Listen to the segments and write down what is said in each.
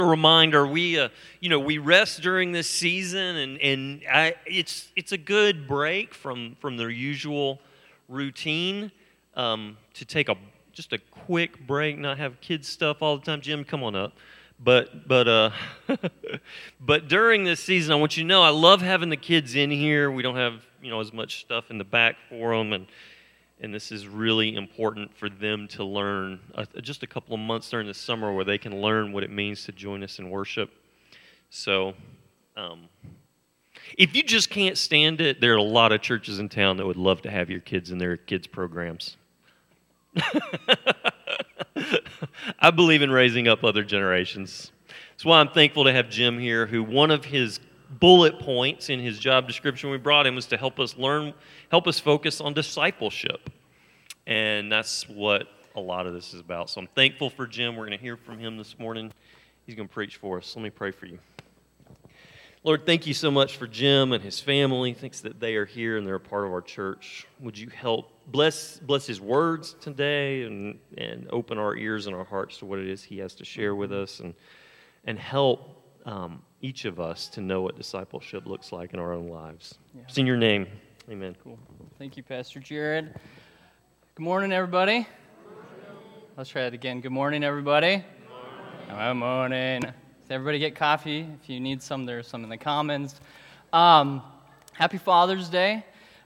A reminder, we rest during this season, and it's a good break from their usual routine, to take just a quick break, not have kids stuff all the time. Jim, come on up. But but during this season, I want you to know I love having the kids in here. We don't have as much stuff in the back for them, and this is really important for them to learn just a couple of months during the summer where they can learn what it means to join us in worship. So if you just can't stand it, there are a lot of churches in town that would love to have your kids in their kids' programs. I believe in raising up other generations. That's why I'm thankful to have Jim here, who one of his bullet points in his job description we brought him was to help us focus on discipleship. And that's what a lot of this is about. So I'm thankful for Jim. We're going to hear from him this morning. He's going to preach for us. Let me pray for you. Lord, thank you so much for Jim and his family. Thanks that they are here and they're a part of our church. Would you help bless his words today and open our ears and our hearts to what it is he has to share with us, and help each of us to know what discipleship looks like in our own lives. Yeah. It's in your name. Amen. Cool. Thank you, Pastor Jared. Good morning, everybody. Let's try it again. Good morning, everybody. Good morning. Does everybody get coffee? If you need some, there's some in the commons. Happy Father's Day.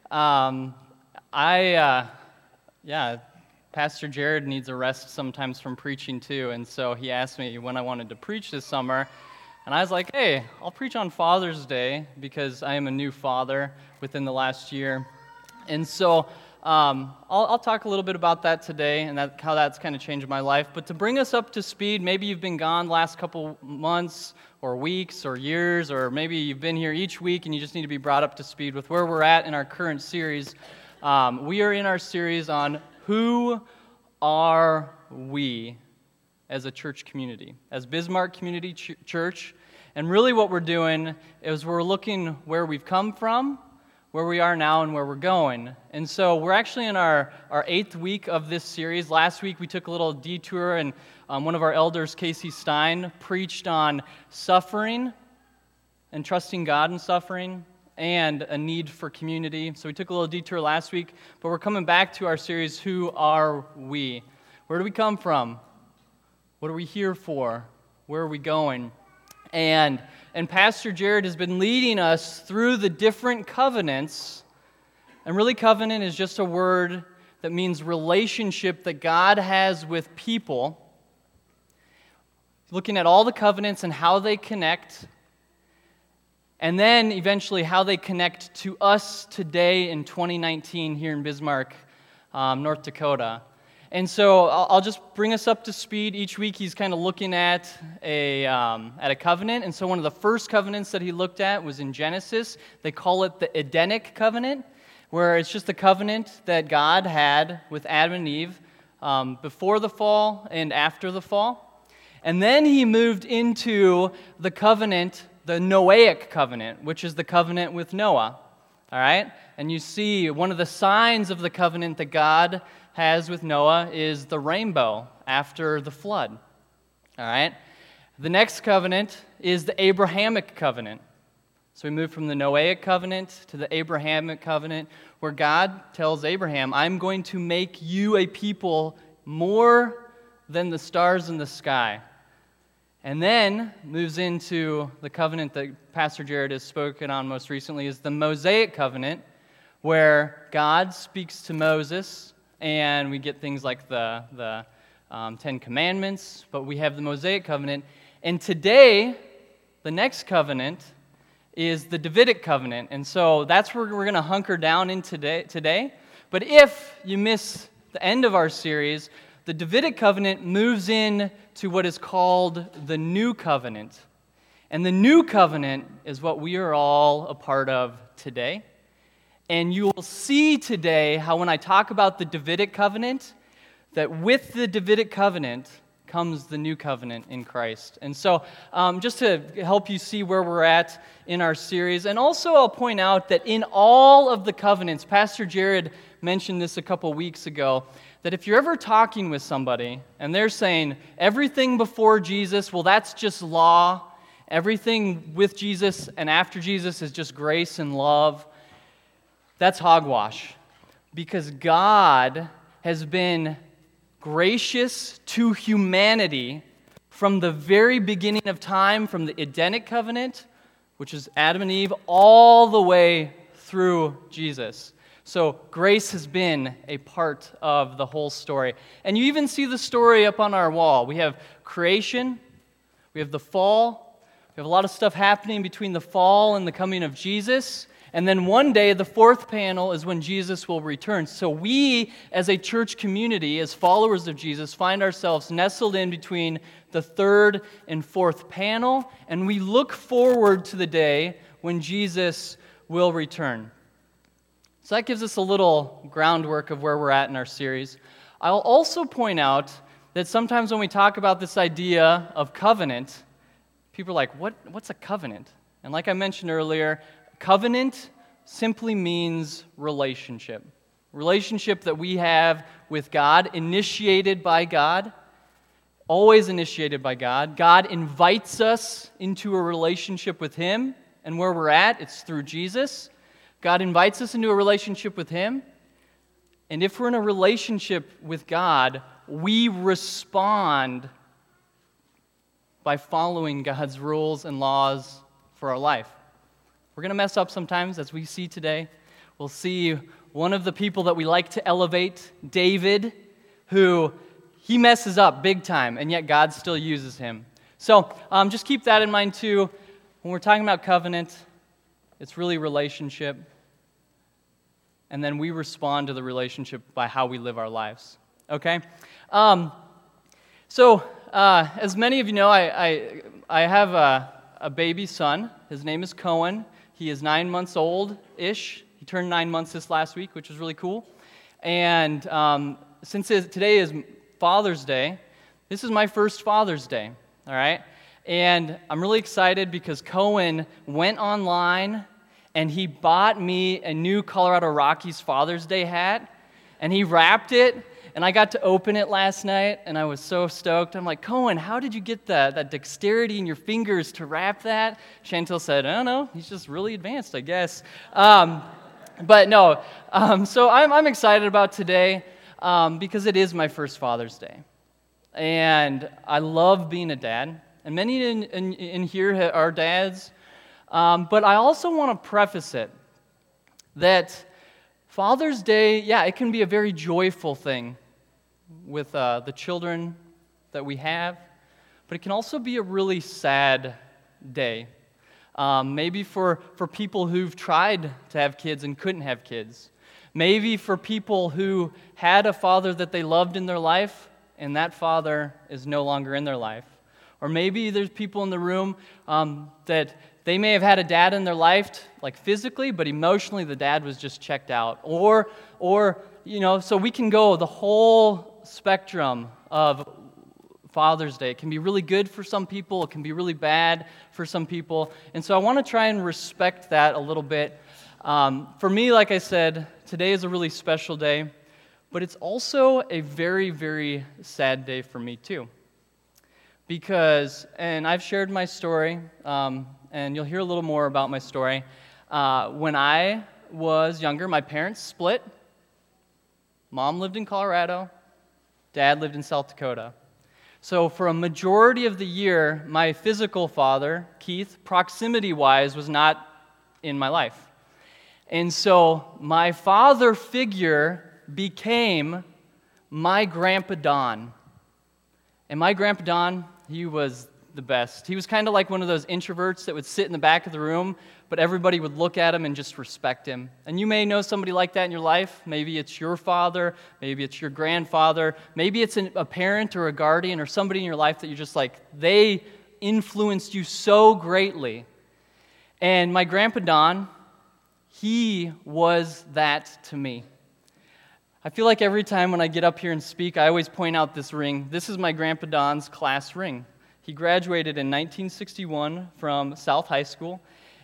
Pastor Jared needs a rest sometimes from preaching too, and so he asked me when I wanted to preach this summer, and I was like, hey, I'll preach on Father's Day because I am a new father within the last year, and so I'll talk a little bit about that today and how that's kind of changed my life. But to bring us up to speed, maybe you've been gone the last couple months or weeks or years, or maybe you've been here each week and you just need to be brought up to speed with where we're at in our current series. We are in our series on who are we as a church community, as Bismarck Community Church. And really what we're doing is we're looking where we've come from, where we are now, and where we're going. And so we're actually in our 8th week of this series. Last week we took a little detour, and one of our elders, Casey Stein, preached on suffering and trusting God in suffering and a need for community. So we took a little detour last week, but we're coming back to our series, Who Are We? Where do we come from? What are we here for? Where are we going? And Pastor Jared has been leading us through the different covenants. And really, covenant is just a word that means relationship that God has with people. Looking at all the covenants and how they connect. And then eventually how they connect to us today in 2019 here in Bismarck, North Dakota. And so I'll just bring us up to speed. Each week he's kind of looking at a covenant. And so one of the first covenants that he looked at was in Genesis. They call it the Edenic covenant, where it's just a covenant that God had with Adam and Eve before the fall and after the fall. And then he moved into the covenant, the Noahic covenant, which is the covenant with Noah. All right? And you see one of the signs of the covenant that God has with Noah is the rainbow after the flood. All right? The next covenant is the Abrahamic covenant. So we move from the Noahic covenant to the Abrahamic covenant, where God tells Abraham, I'm going to make you a people more than the stars in the sky. And then moves into the covenant that Pastor Jared has spoken on most recently, is the Mosaic covenant, where God speaks to Moses, and we get things like the Ten Commandments, but we have the Mosaic covenant. And today, the next covenant is the Davidic covenant. And so that's where we're going to hunker down in today. But if you miss the end of our series, the Davidic covenant moves in to what is called the New Covenant. And the New Covenant is what we are all a part of today. And you will see today how when I talk about the Davidic covenant, that with the Davidic covenant comes the New Covenant in Christ. And so just to help you see where we're at in our series, and also I'll point out that in all of the covenants, Pastor Jared mentioned this a couple weeks ago, that if you're ever talking with somebody and they're saying everything before Jesus, well, that's just law, everything with Jesus and after Jesus is just grace and love, that's hogwash. Because God has been gracious to humanity from the very beginning of time, from the Edenic covenant, which is Adam and Eve, all the way through Jesus. So grace has been a part of the whole story. And you even see the story up on our wall. We have creation, we have the fall, we have a lot of stuff happening between the fall and the coming of Jesus. And then one day, the fourth panel is when Jesus will return. So we, as a church community, as followers of Jesus, find ourselves nestled in between the third and fourth panel, and we look forward to the day when Jesus will return. So that gives us a little groundwork of where we're at in our series. I'll also point out that sometimes when we talk about this idea of covenant, people are like, what's a covenant? And like I mentioned earlier, covenant simply means relationship. Relationship that we have with God, initiated by God, always initiated by God. God invites us into a relationship with Him, and where we're at, it's through Jesus. God invites us into a relationship with Him, and if we're in a relationship with God, we respond by following God's rules and laws for our life. We're going to mess up sometimes, as we see today. We'll see one of the people that we like to elevate, David, who he messes up big time, and yet God still uses him. So just keep that in mind too. When we're talking about covenant, it's really relationship, and then we respond to the relationship by how we live our lives. Okay? So as many of you know, I have a baby son. His name is Cohen. He is 9 months old-ish. He turned 9 months this last week, which was really cool. And since today is Father's Day, this is my first Father's Day, all right? And I'm really excited because Cohen went online and he bought me a new Colorado Rockies Father's Day hat, and he wrapped it, and I got to open it last night, and I was so stoked. I'm like, Cohen, how did you get that dexterity in your fingers to wrap that? Chantel said, I don't know, he's just really advanced, I guess. But no, so I'm excited about today because it is my first Father's Day. And I love being a dad, and many in here are dads. But I also want to preface it that Father's Day, yeah, it can be a very joyful thing with the children that we have, but it can also be a really sad day. Maybe for people who've tried to have kids and couldn't have kids. Maybe for people who had a father that they loved in their life, and that father is no longer in their life. Or maybe there's people in the room that they may have had a dad in their life, like physically, but emotionally the dad was just checked out. Or so we can go the whole spectrum of Father's Day. It can be really good for some people. It can be really bad for some people. And so I want to try and respect that a little bit. For me, like I said, today is a really special day, but it's also a very, very sad day for me too. Because, and I've shared my story, and you'll hear a little more about my story. When I was younger, my parents split. Mom lived in Colorado. Dad lived in South Dakota. So for a majority of the year, my physical father, Keith, proximity-wise, was not in my life. And so my father figure became my Grandpa Don. And my Grandpa Don, he was the best. He was kind of like one of those introverts that would sit in the back of the room, but everybody would look at him and just respect him. And you may know somebody like that in your life. Maybe it's your father, maybe it's your grandfather, maybe it's a parent or a guardian or somebody in your life that you're just like, they influenced you so greatly. And my Grandpa Don, he was that to me. I feel like every time when I get up here and speak, I always point out this ring. This is my Grandpa Don's class ring. He graduated in 1961 from South High School,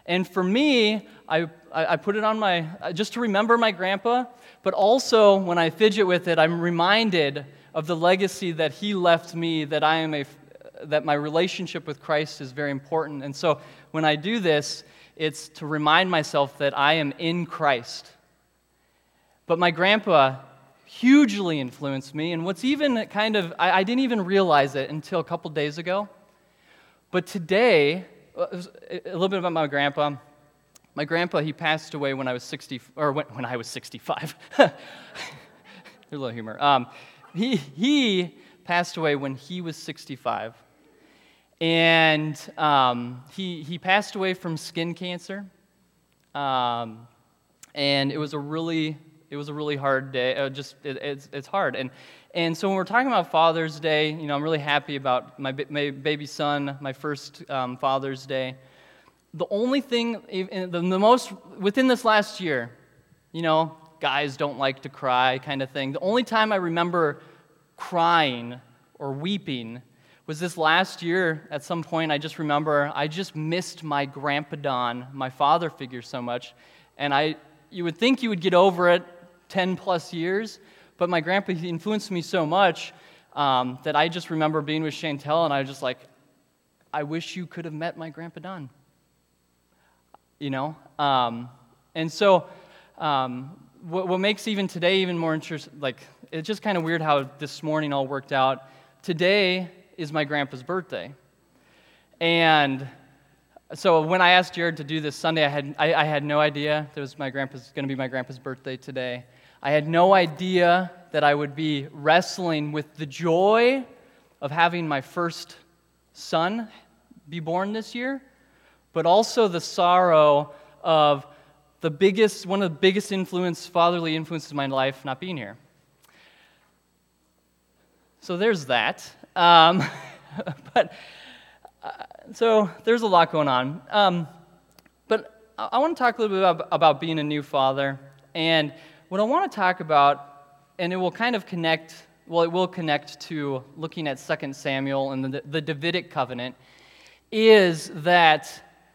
And for me, I put it on just to remember my grandpa, but also when I fidget with it, I'm reminded of the legacy that he left me, that that my relationship with Christ is very important. And so when I do this, it's to remind myself that I am in Christ. But my grandpa hugely influenced me, and what's even I didn't even realize it until a couple days ago. But today, a little bit about my grandpa. My grandpa, he passed away when I was 65. There's a little humor. He passed away when he was 65. And he passed away from skin cancer. And it was a really hard day. It's hard. And so when we're talking about Father's Day, I'm really happy about my baby son, my first Father's Day. The only thing, the most within this last year, guys don't like to cry kind of thing. The only time I remember crying or weeping was this last year. At some point, I just remember I just missed my Grandpa Don, my father figure, so much, and you would think you would get over it 10 plus years, but my grandpa, he influenced me so much that I just remember being with Chantel, and I was just like, I wish you could have met my Grandpa Don. And so what makes even today even more interesting, it's just kind of weird how this morning all worked out. Today is my grandpa's birthday. And so when I asked Jared to do this Sunday, I had no idea it was going to be my grandpa's birthday today. I had no idea that I would be wrestling with the joy of having my first son be born this year, but also the sorrow of one of the biggest fatherly influences in my life not being here. So there's that. So there's a lot going on. But I want to talk a little bit about being a new father. And what I want to talk about, and it will kind of connect to looking at 2 Samuel and the Davidic covenant, is that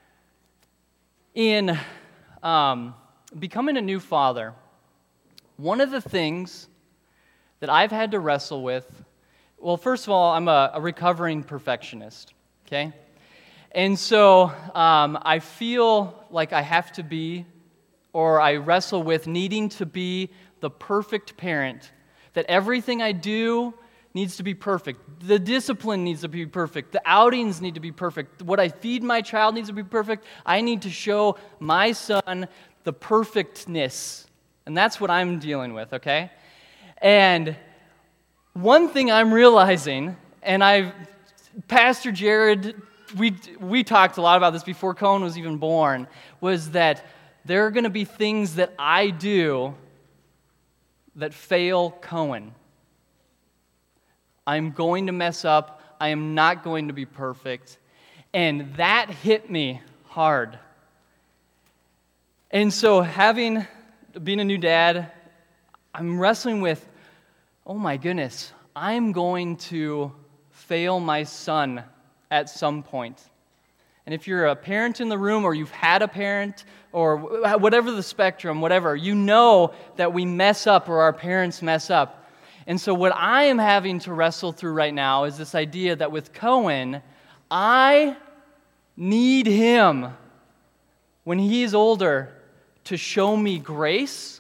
in becoming a new father, one of the things that I've had to wrestle with, well, first of all, I'm a recovering perfectionist, okay? And so I feel like I have to be, or I wrestle with needing to be the perfect parent, that everything I do needs to be perfect. The discipline needs to be perfect. The outings need to be perfect. What I feed my child needs to be perfect. I need to show my son the perfectness. And that's what I'm dealing with, okay? And one thing I'm realizing, and Pastor Jared, we talked a lot about this before Cohen was even born, was that there are going to be things that I do that fail Cohen. I'm going to mess up. I am not going to be perfect. And that hit me hard. And so being a new dad, I'm wrestling with, oh my goodness, I'm going to fail my son at some point. And if you're a parent in the room, or you've had a parent, or whatever the spectrum, whatever, you know that we mess up, or our parents mess up. And so what I am having to wrestle through right now is this idea that with Cohen, I need him, when he's older, to show me grace,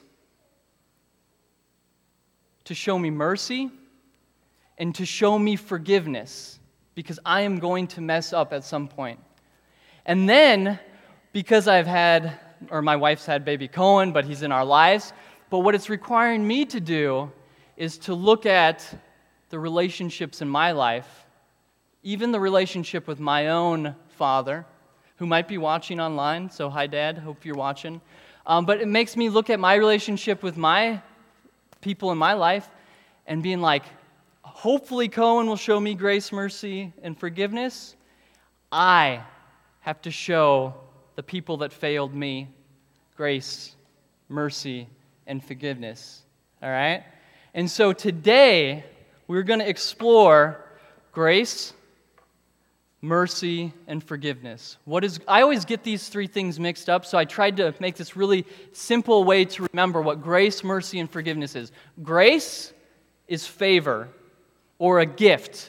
to show me mercy, and to show me forgiveness, because I am going to mess up at some point. And then, because my wife's had baby Cohen, but he's in our lives, but what it's requiring me to do is to look at the relationships in my life, even the relationship with my own father, who might be watching online. So hi, Dad, hope you're watching. But it makes me look at my relationship with my people in my life and being like, hopefully Cohen will show me grace, mercy, and forgiveness. I have to show the people that failed me grace, mercy, and forgiveness. All right? And so today, we're going to explore grace, mercy, and forgiveness. I always get these three things mixed up, so I tried to make this really simple way to remember what grace, mercy, and forgiveness is. Grace is favor or a gift.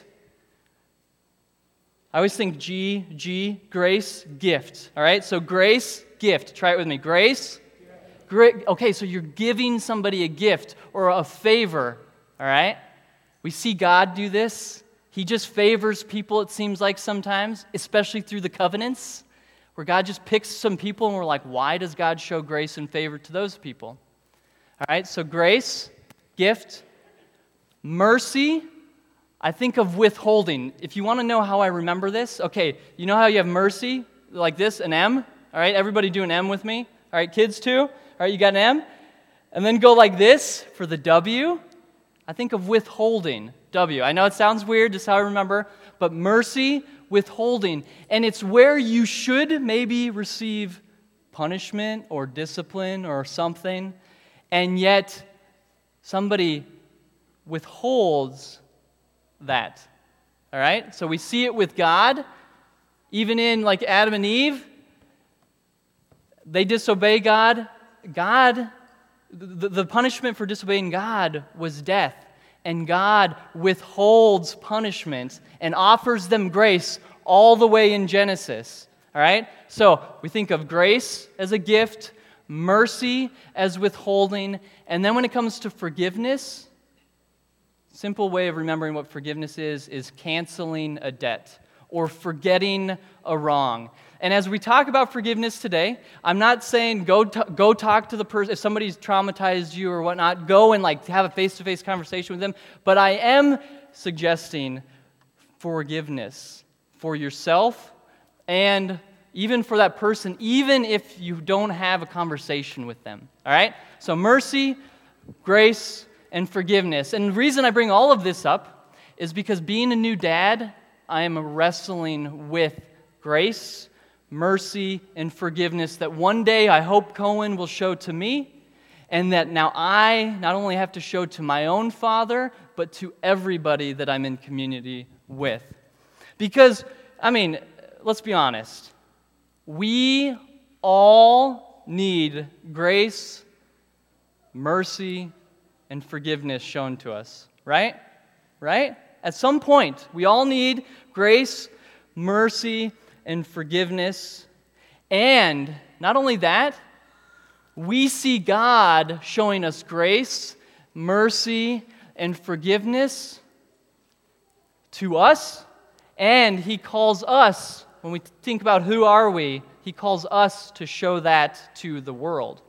I always think G, grace, gift. All right, so grace, gift. Try it with me. Grace. Okay, so you're giving somebody a gift or a favor. All right? We see God do this. He just favors people, it seems like sometimes, especially through the covenants, where God just picks some people and we're like, why does God show grace and favor to those people? All right, so grace, gift, mercy, I think of withholding. If you want to know how I remember this, okay, you know how you have mercy, like this, an M? All right, everybody do an M with me. All right, kids too. All right, you got an M? And then go like this for the W. I think of withholding, W. I know it sounds weird, just how I remember, but mercy, withholding. And it's where you should maybe receive punishment or discipline or something, and yet somebody withholds that. All right? So we see it with God, even in like Adam and Eve. They disobey God. The punishment for disobeying God was death. And God withholds punishment and offers them grace all the way in Genesis. All right? So we think of grace as a gift, mercy as withholding, and then when it comes to forgiveness, simple way of remembering what forgiveness is canceling a debt or forgetting a wrong. And as we talk about forgiveness today, I'm not saying go talk to the person. If somebody's traumatized you or whatnot, go and like have a face-to-face conversation with them. But I am suggesting forgiveness for yourself and even for that person, even if you don't have a conversation with them. All right? So mercy, grace, and forgiveness. And the reason I bring all of this up is because being a new dad, I am wrestling with grace, mercy, and forgiveness that one day I hope Cohen will show to me, and that now I not only have to show to my own father, but to everybody that I'm in community with. Because, I mean, let's be honest. We all need grace, mercy, and forgiveness shown to us, right? Right? At some point, we all need grace, mercy, and forgiveness. And not only that, we see God showing us grace, mercy, and forgiveness to us, and He calls us, when we think about who are we, He calls us to show that to the world.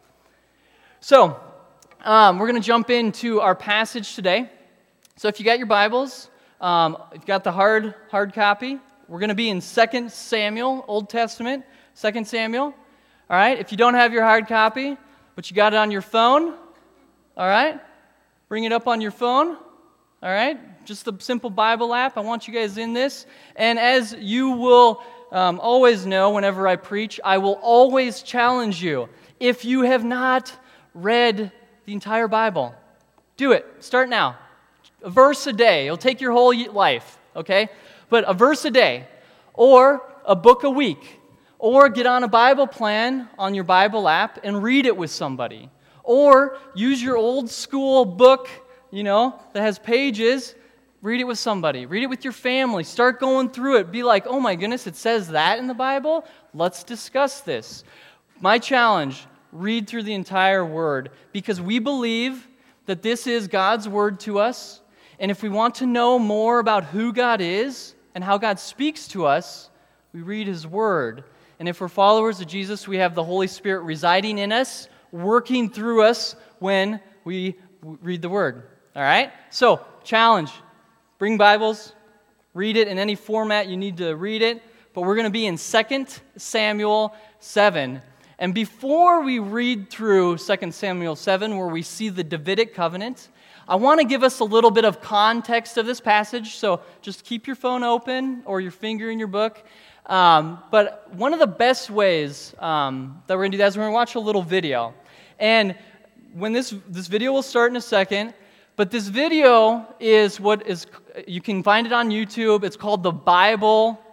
So, we're going to jump into our passage today. So if you got your Bibles, if you've got the hard copy, we're going to be in 2 Samuel, Old Testament, 2 Samuel. All right, if you don't have your hard copy, but you got it on your phone, all right, bring it up on your phone, all right, just a simple Bible app. I want you guys in this. And as you will always know whenever I preach, I will always challenge you. If you have not read the entire Bible, do it. Start now. A verse a day. It'll take your whole life, okay? But a verse a day, or a book a week, or get on a Bible plan on your Bible app and read it with somebody. Or use your old school book, that has pages, read it with somebody. Read it with your family. Start going through it. Be like, oh my goodness, it says that in the Bible? Let's discuss this. My challenge, read through the entire Word, because we believe that this is God's Word to us, and if we want to know more about who God is and how God speaks to us, we read His Word. And if we're followers of Jesus, we have the Holy Spirit residing in us, working through us when we read the Word. All right? So, challenge. Bring Bibles. Read it in any format you need to read it. But we're going to be in 2 Samuel 7. And before we read through 2 Samuel 7, where we see the Davidic covenant, I want to give us a little bit of context of this passage, so just keep your phone open or your finger in your book. But one of the best ways that we're going to do that is we're going to watch a little video. And when this video will start in a second, but this video is you can find it on YouTube. It's called the Bible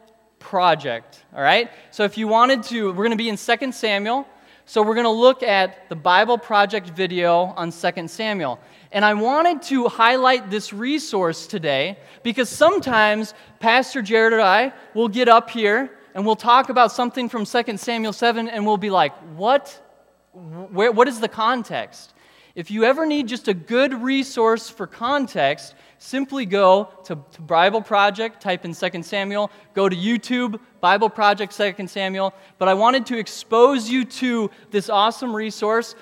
project, all right? So if you wanted to, we're going to be in 2 Samuel, so we're going to look at the Bible Project video on 2 Samuel. And I wanted to highlight this resource today because sometimes Pastor Jared or I will get up here and we'll talk about something from 2 Samuel 7 and we'll be like, what is the context? If you ever need just a good resource for context, simply go to Bible Project, type in 2 Samuel, go to YouTube, Bible Project 2 Samuel. But I wanted to expose you to this awesome resource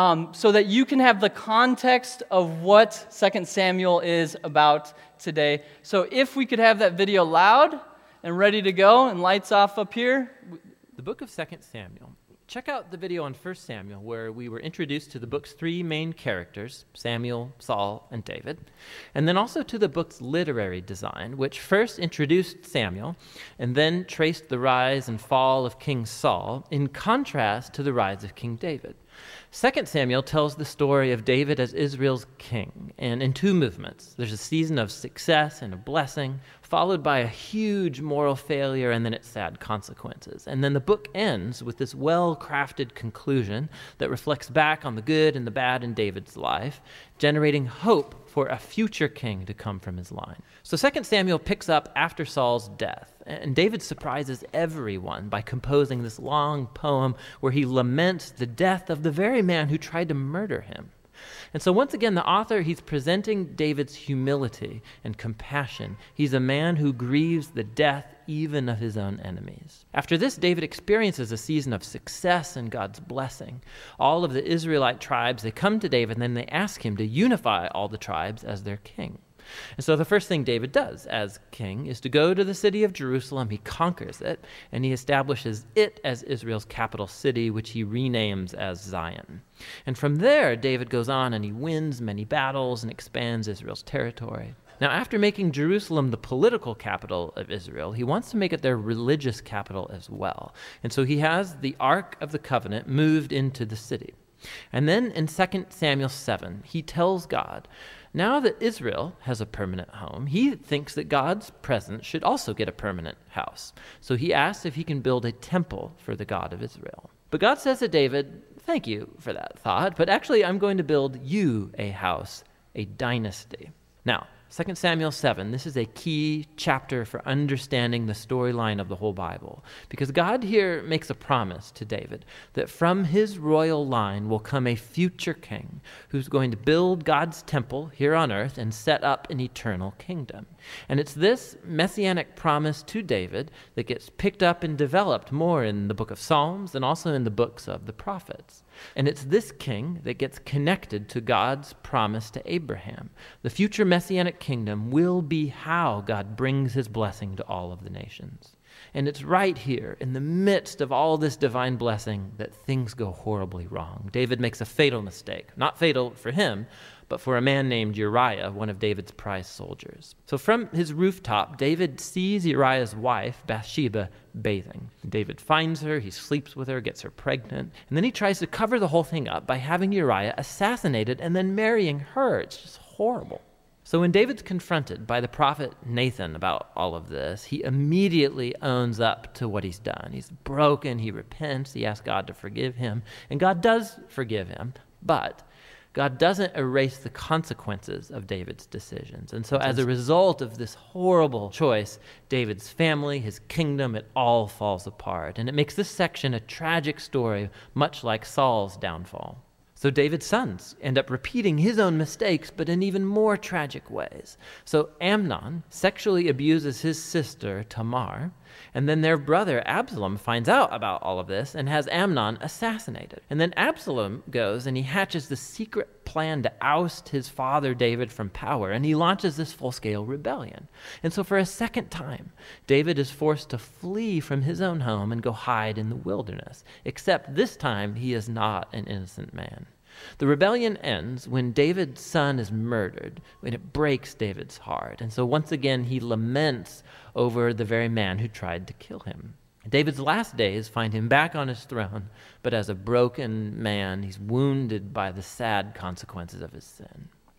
so that you can have the context of what 2 Samuel is about today. So if we could have that video loud and ready to go and lights off up here. The book of 2 Samuel. Check out the video on 1 Samuel where we were introduced to the book's three main characters, Samuel, Saul, and David, and then also to the book's literary design, which first introduced Samuel and then traced the rise and fall of King Saul in contrast to the rise of King David. 2 Samuel tells the story of David as Israel's king, and in two movements. There's a season of success and a blessing, followed by a huge moral failure and then its sad consequences. And then the book ends with this well-crafted conclusion that reflects back on the good and the bad in David's life, generating hope for a future king to come from his line. So 2 Samuel picks up after Saul's death, and David surprises everyone by composing this long poem where he laments the death of the very man who tried to murder him. And so once again, the author, he's presenting David's humility and compassion. He's a man who grieves the death even of his own enemies. After this, David experiences a season of success and God's blessing. All of the Israelite tribes, they come to David and then they ask him to unify all the tribes as their king. And so the first thing David does as king is to go to the city of Jerusalem. He conquers it, and he establishes it as Israel's capital city, which he renames as Zion. And from there, David goes on and he wins many battles and expands Israel's territory. Now, after making Jerusalem the political capital of Israel, he wants to make it their religious capital as well. And so he has the Ark of the Covenant moved into the city. And then in 2 Samuel 7, he tells God, now that Israel has a permanent home, he thinks that God's presence should also get a permanent house. So he asks if he can build a temple for the God of Israel. But God says to David, thank you for that thought, but actually I'm going to build you a house, a dynasty. Now, 2 Samuel 7, this is a key chapter for understanding the storyline of the whole Bible, because God here makes a promise to David that from his royal line will come a future king who's going to build God's temple here on earth and set up an eternal kingdom. And it's this messianic promise to David that gets picked up and developed more in the book of Psalms and also in the books of the prophets. And it's this king that gets connected to God's promise to Abraham. The future messianic kingdom will be how God brings his blessing to all of the nations. And it's right here, in the midst of all this divine blessing, that things go horribly wrong. David makes a fatal mistake. Not fatal for him, but for a man named Uriah, one of David's prized soldiers. So from his rooftop, David sees Uriah's wife, Bathsheba, bathing. David finds her, he sleeps with her, gets her pregnant, and then he tries to cover the whole thing up by having Uriah assassinated and then marrying her. It's just horrible. So when David's confronted by the prophet Nathan about all of this, he immediately owns up to what he's done. He's broken, he repents, he asks God to forgive him, and God does forgive him, but God doesn't erase the consequences of David's decisions. And so as a result of this horrible choice, David's family, his kingdom, it all falls apart. And it makes this section a tragic story, much like Saul's downfall. So David's sons end up repeating his own mistakes, but in even more tragic ways. So Amnon sexually abuses his sister, Tamar, and then their brother Absalom finds out about all of this and has Amnon assassinated. And then Absalom goes and he hatches the secret plan to oust his father David from power, and he launches this full-scale rebellion. And so for a second time, David is forced to flee from his own home and go hide in the wilderness, except this time he is not an innocent man. The rebellion ends when David's son is murdered, and it breaks David's heart. And so once again, he laments over the very man who tried to kill him. David's last days find him back on his throne, but as a broken man, he's wounded by the sad consequences of his sin.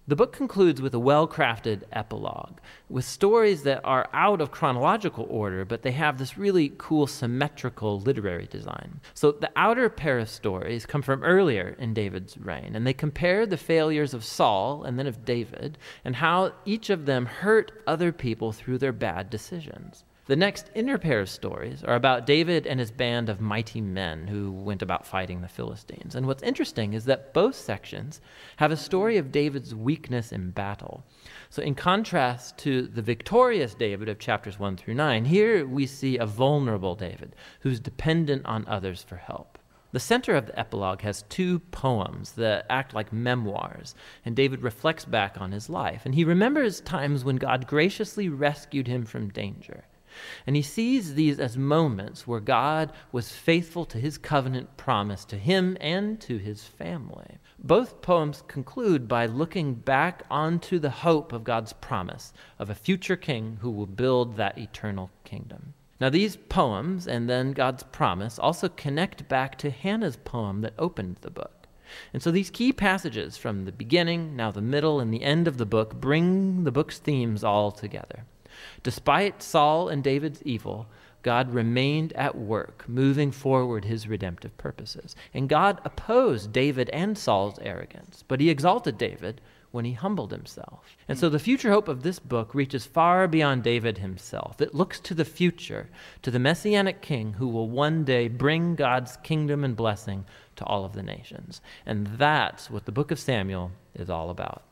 The book concludes with a well-crafted epilogue, with stories that are out of chronological order, but they have this really cool symmetrical literary design. So the outer pair of stories come from earlier in David's reign, and they compare the failures of Saul and then of David, and how each of them hurt other people through their bad decisions. The next inner pair of stories are about David and his band of mighty men who went about fighting the Philistines. And what's interesting is that both sections have a story of David's weakness in battle. So in contrast to the victorious David of chapters 1 through 9, here we see a vulnerable David who's dependent on others for help. The center of the epilogue has 2 poems that act like memoirs, and David reflects back on his life. And he remembers times when God graciously rescued him from danger. And he sees these as moments where God was faithful to his covenant promise to him and to his family. Both poems conclude by looking back onto the hope of God's promise of a future king who will build that eternal kingdom. Now, these poems and then God's promise also connect back to Hannah's poem that opened the book. And so these key passages from the beginning, now the middle, and the end of the book bring the book's themes all together. Despite Saul and David's evil, God remained at work, moving forward his redemptive purposes. And God opposed David and Saul's arrogance, but he exalted David when he humbled himself. And so the future hope of this book reaches far beyond David himself. It looks to the future, to the Messianic king who will one day bring God's kingdom and blessing to all of the nations. And that's what the book of Samuel is all about.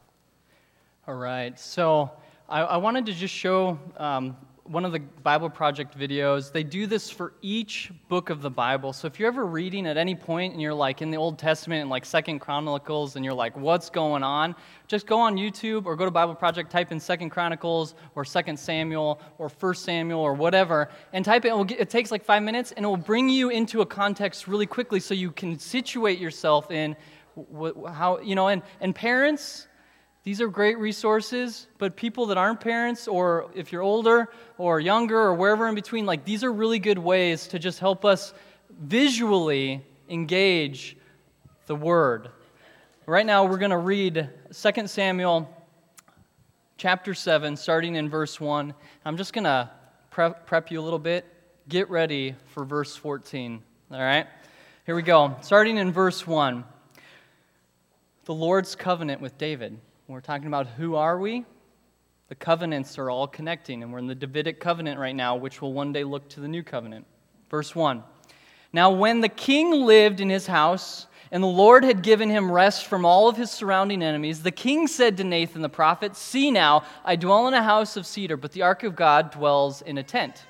All right, so I wanted to just show one of the Bible Project videos. They do this for each book of the Bible. So if you're ever reading at any point and you're like in the Old Testament and like 2 Chronicles and you're like, what's going on? Just go on YouTube or go to Bible Project, type in 2 Chronicles or 2 Samuel or 1 Samuel or whatever, and type it. It takes like 5 minutes and it will bring you into a context really quickly so you can situate yourself in how, and parents, these are great resources, but people that aren't parents, or if you're older or younger or wherever in between, like these are really good ways to just help us visually engage the Word. Right now we're going to read 2 Samuel chapter 7, starting in verse 1. I'm just going to prep you a little bit. Get ready for verse 14. All right? Here we go. Starting in verse 1. The Lord's covenant with David. We're talking about who are we? The covenants are all connecting, and we're in the Davidic covenant right now, which will one day look to the new covenant. Verse 1. Now when the king lived in his house, and the Lord had given him rest from all of his surrounding enemies, the king said to Nathan the prophet, "See now, I dwell in a house of cedar, but the ark of God dwells in a tent."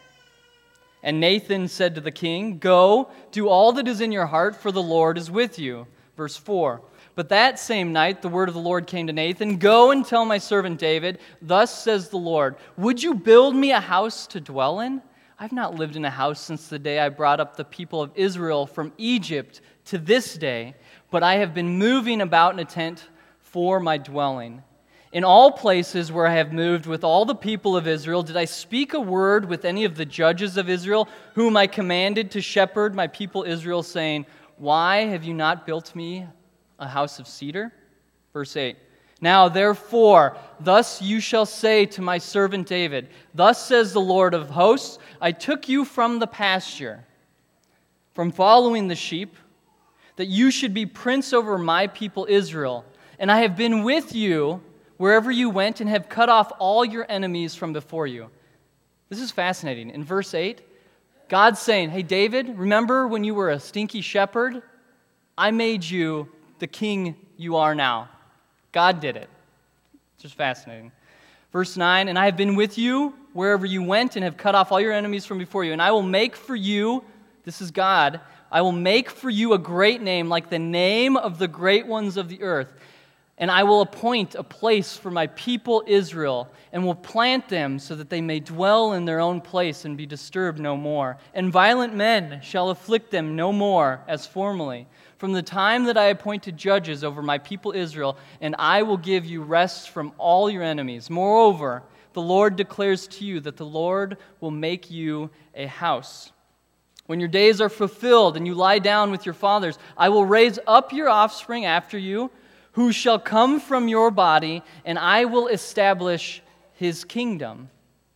And Nathan said to the king, "Go, do all that is in your heart, for the Lord is with you." Verse 4. But that same night the word of the Lord came to Nathan, "Go and tell my servant David, thus says the Lord, would you build me a house to dwell in? I've not lived in a house since the day I brought up the people of Israel from Egypt to this day, but I have been moving about in a tent for my dwelling. In all places where I have moved with all the people of Israel, did I speak a word with any of the judges of Israel, whom I commanded to shepherd my people Israel, saying, why have you not built me a house of cedar?" Verse 8. Now therefore, thus you shall say to my servant David, thus says the Lord of hosts, I took you from the pasture, from following the sheep, that you should be prince over my people Israel. And I have been with you wherever you went and have cut off all your enemies from before you. This is fascinating. In verse 8, God's saying, hey David, remember when you were a stinky shepherd? I made you the king you are now. God did it. It's just fascinating. Verse 9, and I have been with you wherever you went and have cut off all your enemies from before you. And I will make for you, this is God, I will make for you a great name like the name of the great ones of the earth. And I will appoint a place for my people Israel and will plant them so that they may dwell in their own place and be disturbed no more. And violent men shall afflict them no more as formerly. From the time that I appointed judges over my people Israel, and I will give you rest from all your enemies. Moreover, the Lord declares to you that the Lord will make you a house. When your days are fulfilled and you lie down with your fathers, I will raise up your offspring after you, who shall come from your body, and I will establish his kingdom.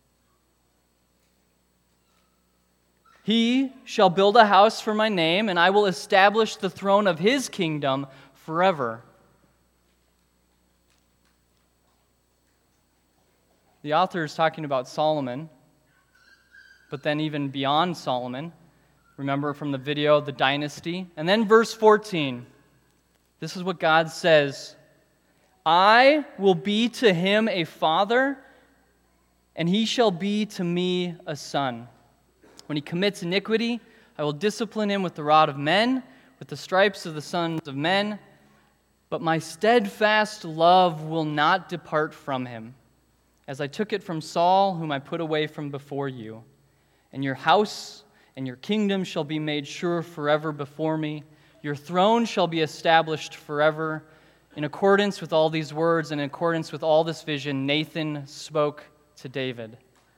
He shall build a house for my name, and I will establish the throne of his kingdom forever. The author is talking about Solomon, but then even beyond Solomon. Remember from the video, the dynasty. And then verse 14. This is what God says. I will be to him a father, and he shall be to me a son. When he commits iniquity, I will discipline him with the rod of men, with the stripes of the sons of men. But my steadfast love will not depart from him, as I took it from Saul, whom I put away from before you. And your house and your kingdom shall be made sure forever before me. Your throne shall be established forever. In accordance with all these words and in accordance with all this vision, Nathan spoke to David.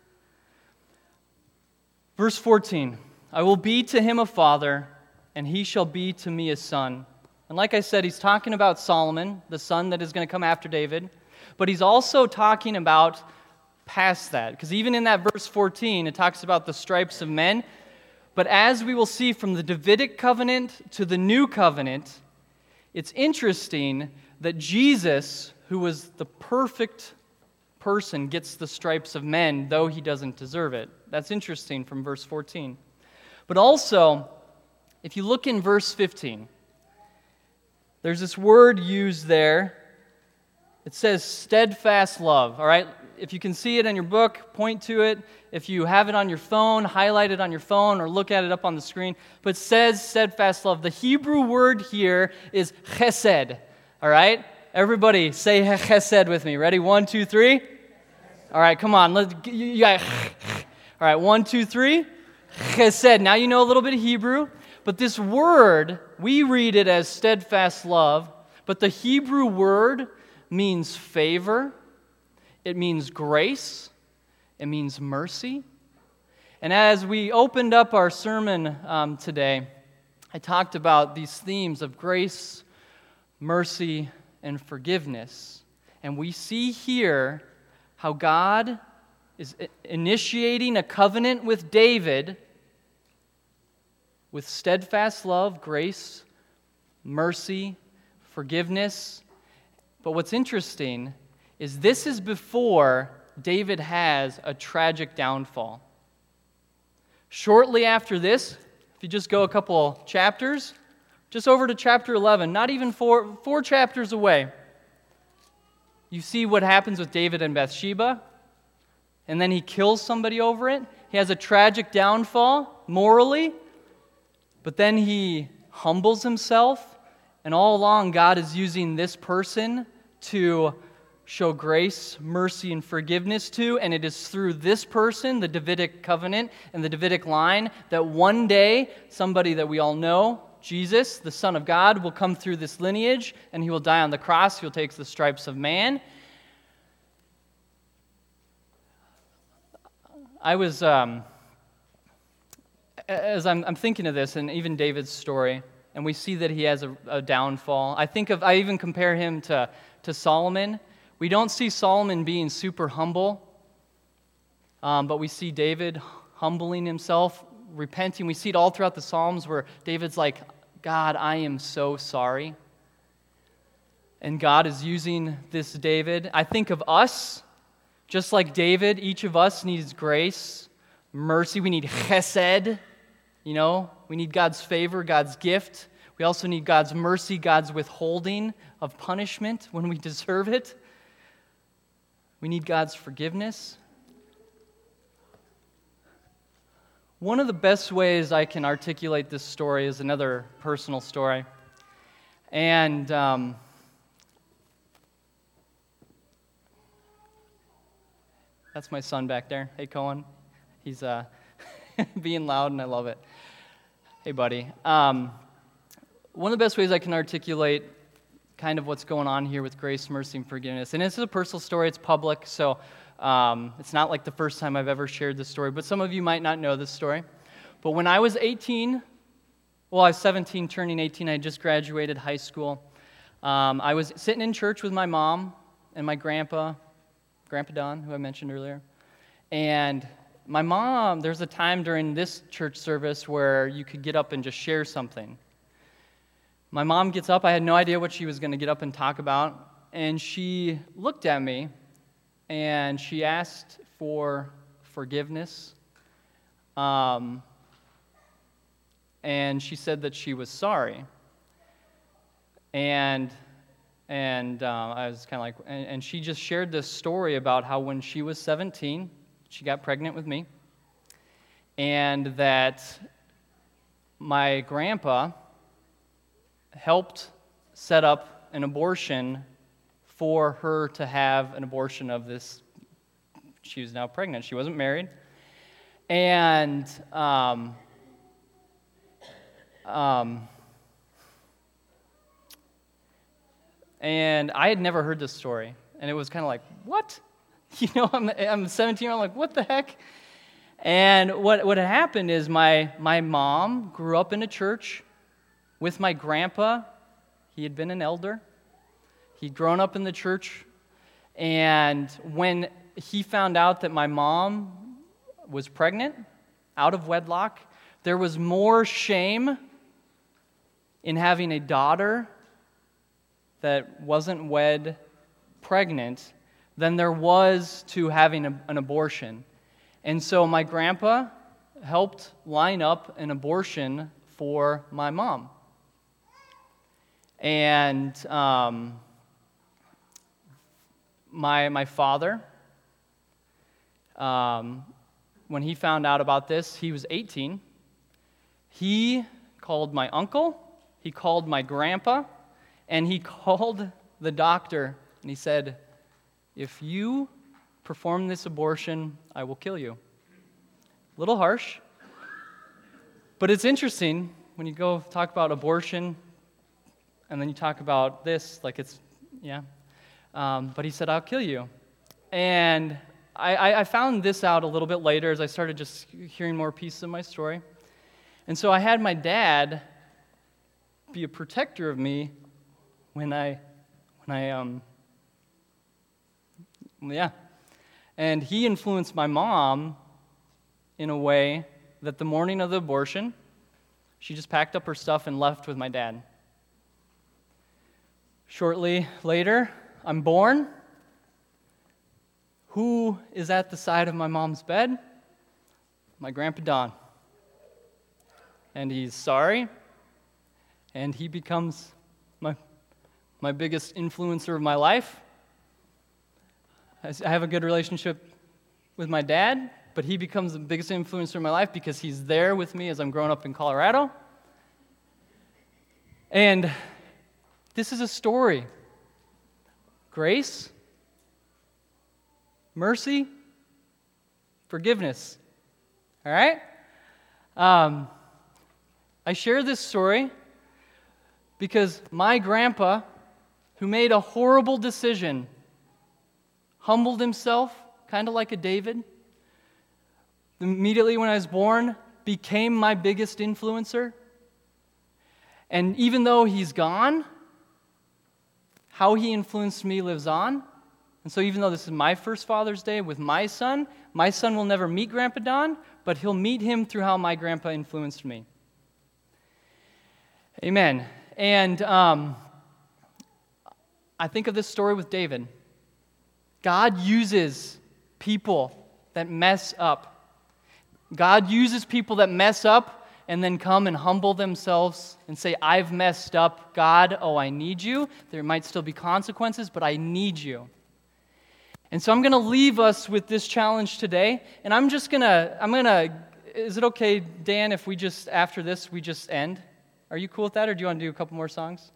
Verse 14, I will be to him a father, and he shall be to me a son. And like I said, he's talking about Solomon, the son that is going to come after David. But he's also talking about past that. Because even in that verse 14, it talks about the stripes of men. But as we will see from the Davidic covenant to the new covenant, it's interesting that Jesus, who was the perfect person, gets the stripes of men, though he doesn't deserve it. That's interesting from verse 14. But also, if you look in verse 15, there's this word used there. It says steadfast love, all right? If you can see it in your book, point to it. If you have it on your phone, highlight it on your phone or look at it up on the screen. But it says steadfast love. The Hebrew word here is chesed, all right? Everybody say chesed with me. Ready? 1, 2, 3. All right, come on. You got. All right, 1, 2, 3. Chesed. Now you know a little bit of Hebrew. But this word, we read it as steadfast love. But the Hebrew word means favor. It means grace. It means mercy. And as we opened up our sermon today, I talked about these themes of grace, mercy, and forgiveness. And we see here how God is initiating a covenant with David with steadfast love, grace, mercy, forgiveness. But what's interesting is this is before David has a tragic downfall. Shortly after this, if you just go a couple chapters, just over to chapter 11, not even four chapters away, you see what happens with David and Bathsheba, and then he kills somebody over it. He has a tragic downfall morally, but then he humbles himself, and all along God is using this person to show grace, mercy, and forgiveness to, and it is through this person, the Davidic covenant and the Davidic line, that one day somebody that we all know, Jesus, the Son of God, will come through this lineage, and he will die on the cross. He will take the stripes of man. I was, as I'm thinking of this, and even David's story, and we see that he has a downfall. I even compare him to Solomon. We don't see Solomon being super humble, but we see David humbling himself, repenting. We see it all throughout the Psalms where David's like, God, I am so sorry. And God is using this David. I think of us, just like David, each of us needs grace, mercy. We need chesed, we need God's favor, God's gift. We also need God's mercy, God's withholding of punishment when we deserve it. We need God's forgiveness. One of the best ways I can articulate this story is another personal story. And that's my son back there. Hey, Cohen. He's being loud, and I love it. Hey, buddy. One of the best ways I can articulate kind of what's going on here with grace, mercy, and forgiveness, and it's a personal story, it's public, so it's not like the first time I've ever shared this story, but some of you might not know this story. But when I was 17, turning 18, I just graduated high school. I was sitting in church with my mom and my Grandpa Don, who I mentioned earlier. And my mom, there's a time during this church service where you could get up and just share something. My mom gets up. I had no idea what she was going to get up and talk about. And she looked at me, and she asked for forgiveness. And she said that she was sorry. And I was kind of like, and she just shared this story about how when she was 17, she got pregnant with me, and that my grandpa helped set up an abortion for her to have an abortion of this. She was now pregnant. She wasn't married. And and I had never heard this story. And it was kind of like, what? You know, I'm 17, I'm like, what the heck? And what had happened is my mom grew up in a church with my grandpa. He had been an elder. He'd grown up in the church. And when he found out that my mom was pregnant, out of wedlock, there was more shame in having a daughter that wasn't wed, pregnant, than there was to having an abortion. And so my grandpa helped line up an abortion for my mom. And my father, when he found out about this, he was 18. He called my uncle, he called my grandpa, and he called the doctor, and he said, if you perform this abortion, I will kill you. A little harsh, but it's interesting when you go talk about abortion, and then you talk about this, like it's, yeah. But he said, I'll kill you. And I found this out a little bit later as I started just hearing more pieces of my story. And so I had my dad be a protector of me when I and he influenced my mom in a way that the morning of the abortion, she just packed up her stuff and left with my dad. Shortly later, I'm born. Who is at the side of my mom's bed? My Grandpa Don. And he's sorry, and he becomes my biggest influencer of my life. I have a good relationship with my dad, but he becomes the biggest influencer in my life because he's there with me as I'm growing up in Colorado. And this is a story. Grace, mercy, forgiveness. All right? I share this story because my grandpa, who made a horrible decision, humbled himself, kind of like a David, immediately when I was born, became my biggest influencer. And even though he's gone, how he influenced me lives on. And so even though this is my first Father's Day with my son will never meet Grandpa Don, but he'll meet him through how my grandpa influenced me. Amen. And I think of this story with David. God uses people that mess up. God uses people that mess up and then come and humble themselves and say, I've messed up. God, I need you. There might still be consequences, but I need you. And so I'm going to leave us with this challenge today. And is it okay, Dan, if we just, after this, we just end? Are you cool with that, or do you want to do a couple more songs?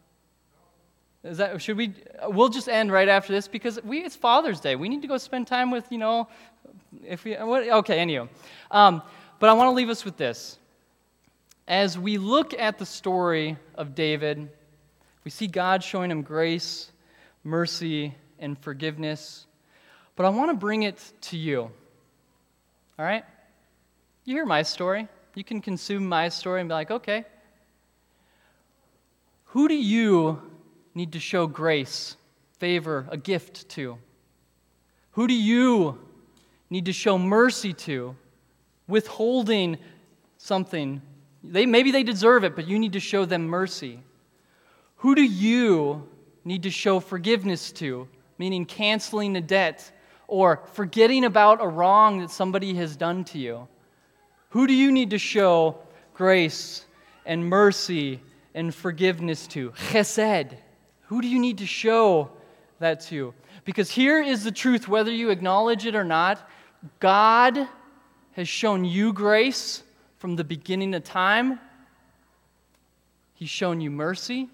We'll just end right after this because it's Father's Day. We need to go spend time with, anyhow. But I want to leave us with this. As we look at the story of David, we see God showing him grace, mercy, and forgiveness. But I want to bring it to you. All right? You hear my story. You can consume my story and be like, okay. Who do you need to show grace, favor, a gift to? Who do you need to show mercy to, withholding something? Maybe they deserve it, but you need to show them mercy. Who do you need to show forgiveness to, meaning canceling a debt or forgetting about a wrong that somebody has done to you? Who do you need to show grace and mercy and forgiveness to? Chesed. Who do you need to show that to? Because here is the truth, whether you acknowledge it or not. God has shown you grace from the beginning of time. He's shown you mercy.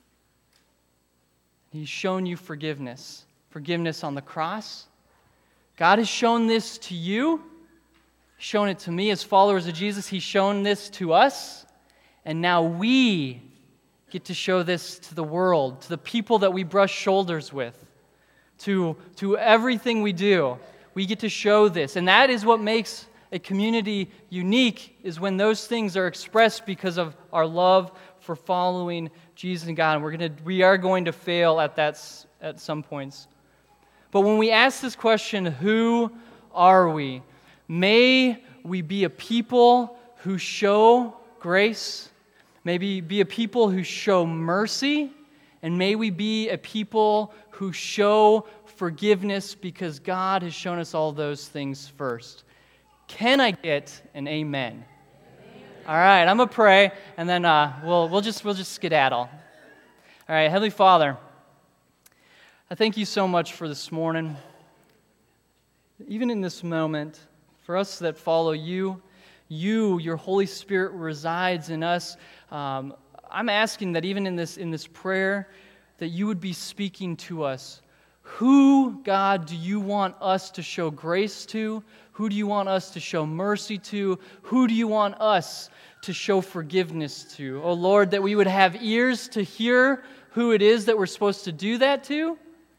He's shown you forgiveness. Forgiveness on the cross. God has shown this to you. He's shown it to me as followers of Jesus. He's shown this to us. And now we get to show this to the world, to the people that we brush shoulders with, to everything we do. We get to show this. And that is what makes a community unique, is when those things are expressed because of our love for following Jesus and God. And we are going to fail at that at some points. But when we ask this question, who are we? May we be a people who show grace. Maybe be a people who show mercy. And may we be a people who show forgiveness, because God has shown us all those things first. Can I get an amen? All right, I'm going to pray, and then we'll just skedaddle. All right, Heavenly Father, I thank you so much for this morning. Even in this moment, for us that follow you, your Holy Spirit resides in us. I'm asking that even in this prayer, that you would be speaking to us. Who, God, do you want us to show grace to? Who do you want us to show mercy to? Who do you want us to show forgiveness to? Oh Lord, that we would have ears to hear who it is that we're supposed to do that to.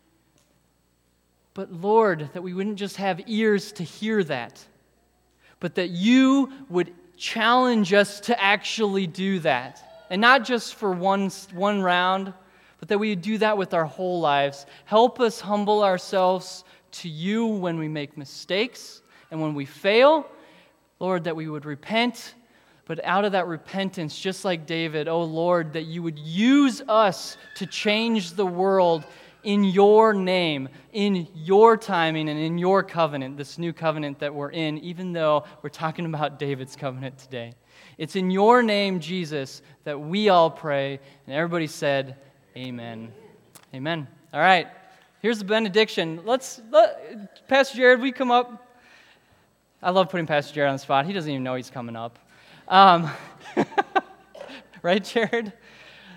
But Lord, that we wouldn't just have ears to hear that, but that you would challenge us to actually do that. And not just for one round, but that we would do that with our whole lives. Help us humble ourselves to you when we make mistakes and when we fail. Lord, that we would repent, but out of that repentance, just like David, oh Lord, that you would use us to change the world in your name, in your timing, and in your covenant, this new covenant that we're in, even though we're talking about David's covenant today. It's in your name, Jesus, that we all pray, and everybody said, amen. Amen. All right, here's the benediction. Pastor Jared, will you come up? I love putting Pastor Jared on the spot. He doesn't even know he's coming up. Right, Jared?